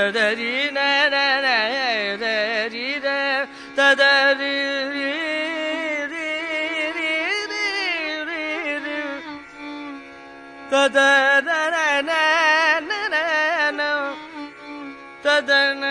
ததரி நர தரி ததரி ததன ததன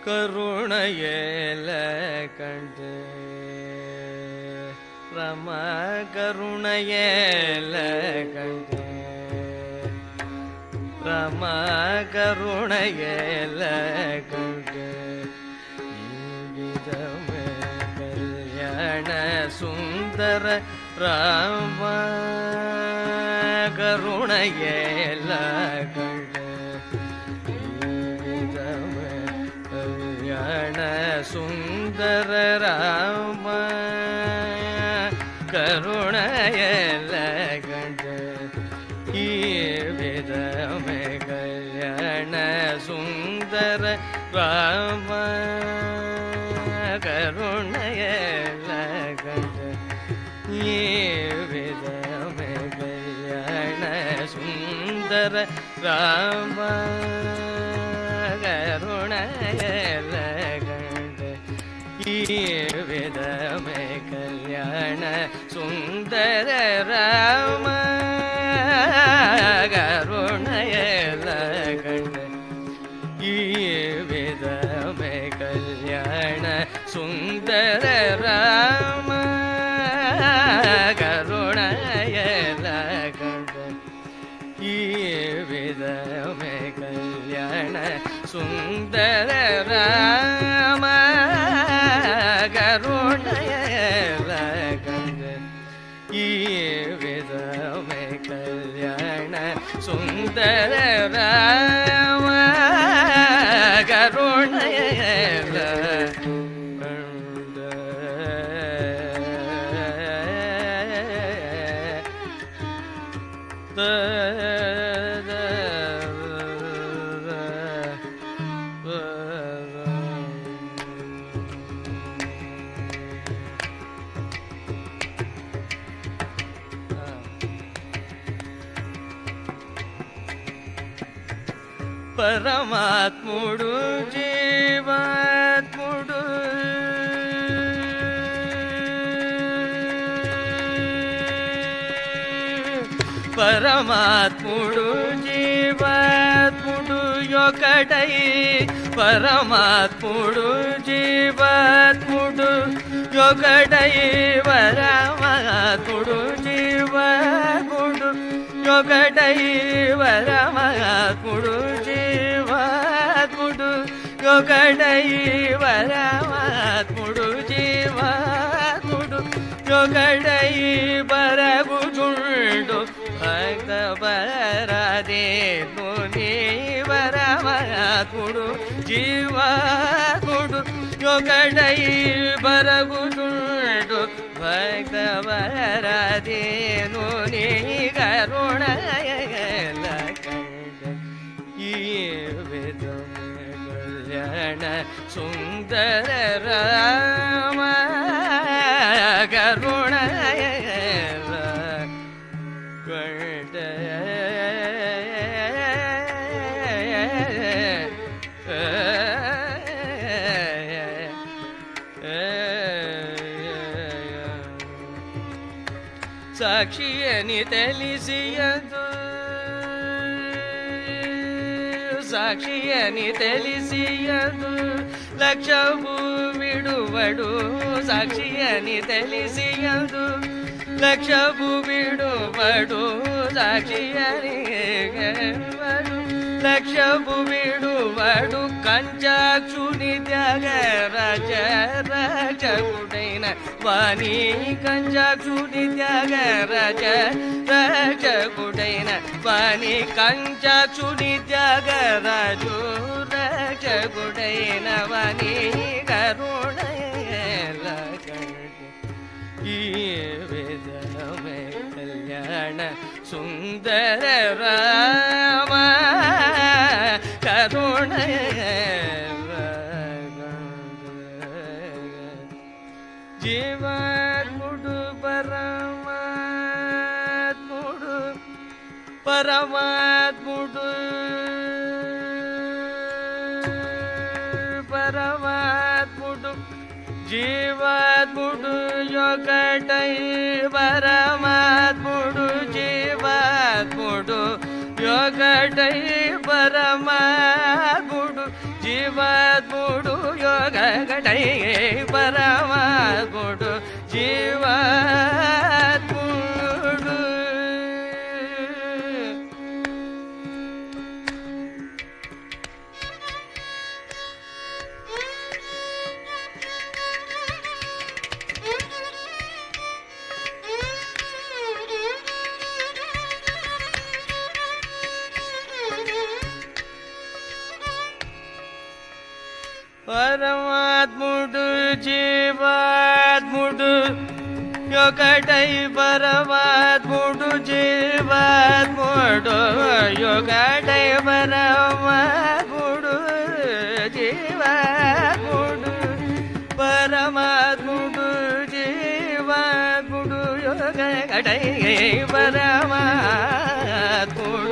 கருணையேல கண்டு ரம கருணையேல கண்டு ரம கருணையேல கண்டு விதமே கல்யாண சுந்தர ராம கருணையேல கண்டு விதமே கல்யாண சுந்தர ராம கருணையேல கண்டு விதமே கல்யாண சுந்தர ராம கருணையேல கண்டு விதமே கல்யாண சுந்தர ராம கருணையேல கண்டு விதமே கல்யாண சுந்தர ராம கருணையேல கண்டு விதமே கல்யாண சுந்தர ராம கருணையேல கண்டு விதமே கல்யாண சுந்தர ராம கருணையேல கண்டு விதமே கல்யாண சுந்தர ராம கருணையேல పరమాత్ముడు జీవాత్ముడు పరమాత్ముడు జీవాత్ముడు ఒకడై పరమాత్ముడు జీవాత్ముడు ఒకడై పరమాత్ముడు జీవాత్ముడు ఒకడై పరమాత్ముడు జీవాత్ముడు ఒకడై పరమాత్ముడు జీవాత్ముడు ఒకడై బరగుచుండు భక్త పరాదే ముని పరమాత్ముడు జీవాత్ముడు ఒకడై బరగుచుండు భక్త పరాదే ముని కరుణయల కండు విధమే కళ్యాణ సుందర రామ కరుణయల కండు సాక్షియని తెలిసియదు సాక్షియని తెలిసియదు లక్షవు విడువడు సాక్షియని తెలిసియదు లక్షవు విడువడు సాక్షియని లక్షవు విడువడు కంచాక్షుని త్యాగరాజ రక్షకుడైన వాణి కంచాక్షుని త్యాగరాజ రక్షకుడైన వాణి కంచాక్షుని త్యాగరాజు రక్షకుడైన వాణి కరుణయల కండు విధమే కళ్యాణ సుందర రామ కరుణయల జీవాత్ముడు పరమాత్ముడు పరమాత్ముడు పరమాత్ముడు జీవాత్ముడు ఒకటై పరమాత్ముడు జీవాత్ముడు ఒకటై పరమాత్ముడు జీవాత్ముడు యొకటై పరమాత్ముడు జీవాత్ముడు పరమాత్ముడు జీవాత్ముడు యొకటై పరమాత్ముడు జీవాత్ముడు యొకటై పరమాత్ముడు జీవాత్ముడు పరమాత్ముడు జీవాత్ముడు యొకటై పరమాత్ముడు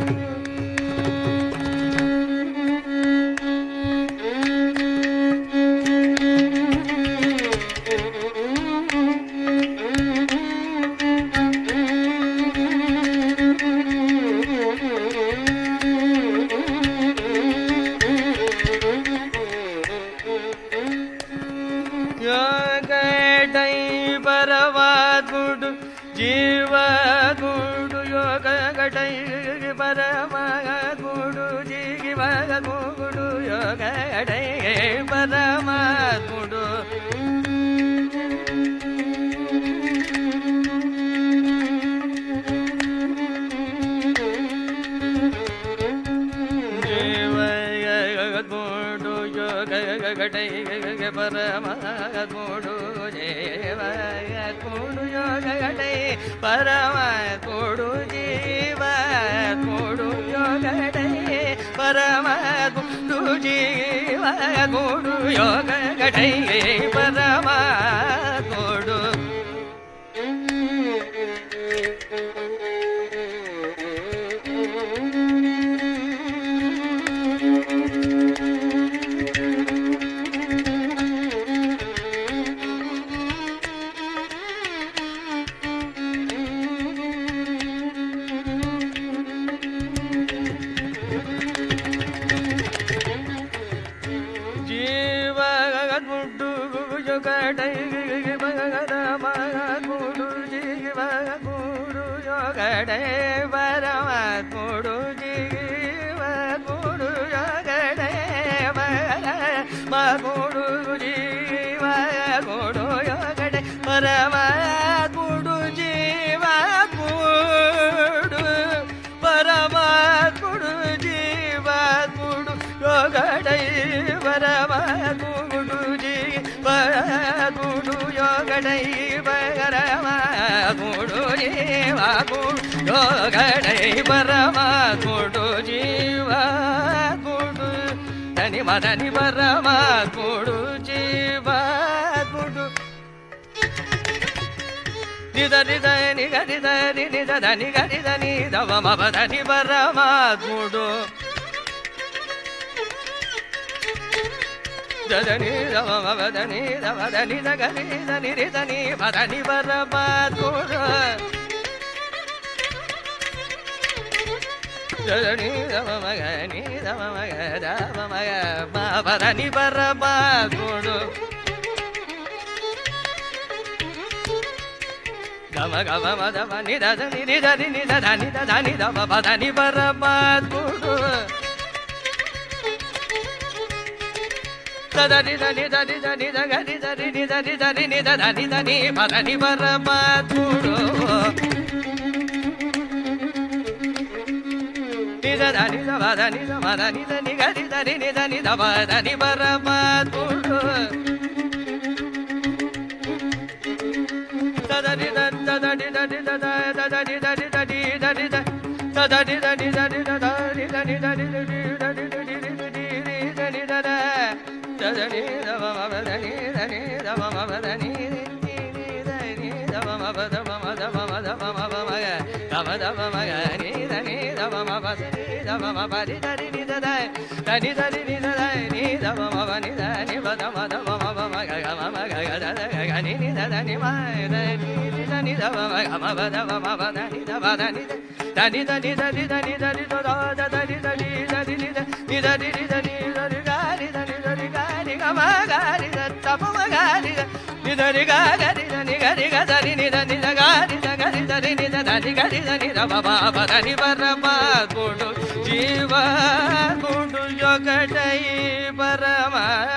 పరమాత్ముడు జీవాత్ముడు యొకటై పరమాత్ముడు జీవాత్ముడు యొకటై పరమాత్ముడు జీవాత్ముడు యొకటై పరమాత్ముడు జీవాత్ముడు యొకటై పరమాత్ముడు జీవాత్ముడు యొకటై పరమాత్ముడు జీవాత్ముడు యొకటై పరమాత్ముడు యొకటై పరమాత్ముడు జీవాత్ముడు యొకటై పరమాత్ముడు జీవాత్ముడు యొకటై పరమాత్ముడు జీవాత్ముడు యొకటై పరమాత్ముడు జీవాత్ముడు పరమాత్ముడు జీవాత్ముడు యొకటై పరమాత్ముడు జీవాత్ముడు యొకటై పరమాత్ముడు జీవాత్ముడు యొకటై పరమాత్ముడు జీవాత్ముడు ధని మదని పరమాత్ముడు జీవాత్ముడు నిద నిద నిగరి దని నిద దని గరి దని దవ మదని పరమాత్ముడు దని దవ మదని దవ దని దగరి దని రి దని పదని పరమాత్ముడు దని దవ మగని దవ మగ దవ మగ పదని పరమాత్ముడు గమ గమ మదవ నిద దని రి దని నిద దని దని దవ పదని పరమాత్ముడు దని దని దని దని దగరి దని దని దని నిద దని దని పదని పరమాత్ముడు నిద దని దవ దని దవ దని దని గరి దని నిదని దవ దని పరమాత్ముడు దదని దని దని దని దని దని దని దని దదని దని దని దని దని దని దని దని దవ మదని దని దవ మదని దని దవ మదవ మదవ మదవ మవ మగ దవ దవ మగ ని దని దవ మదని దవ మపరి దని నిద దని దని నిద దని దవ మవని దని వద మదవ మవ మగ గమ మగ గద గని నిద దని మై దని దని దవ మగ మవ దవ మవ దని దవ దని దని దని దని దని దని దో దని దని దని ని దని ని దని దని దని గరి దని దని గరి గమ గరి గరి గరి దని గరి గరి ని దని గరి గరి దని ని దని గరి దని దని పరమాత్ముడు జీవాత్ముడు ఒకటై పరమా